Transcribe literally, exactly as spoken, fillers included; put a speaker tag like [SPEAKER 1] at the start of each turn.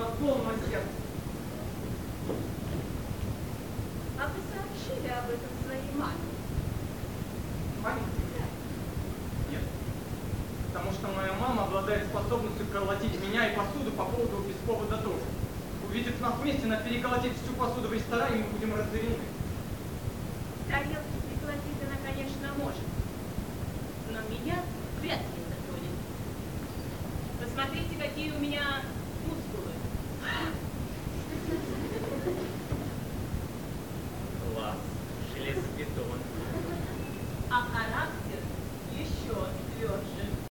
[SPEAKER 1] от полного сердца.
[SPEAKER 2] А вы сообщили об этом своей маме?
[SPEAKER 1] Маме? Нет. Потому что моя мама обладает способностью колотить меня и посуду по поводу без повода тоже. Увидев нас вместе, она переколотит всю посуду в ресторане, и мы будем разорены.
[SPEAKER 2] Тарелки приколотить она, конечно, может. Но меня вряд ли это тронет. Посмотрите, какие у меня мускулы.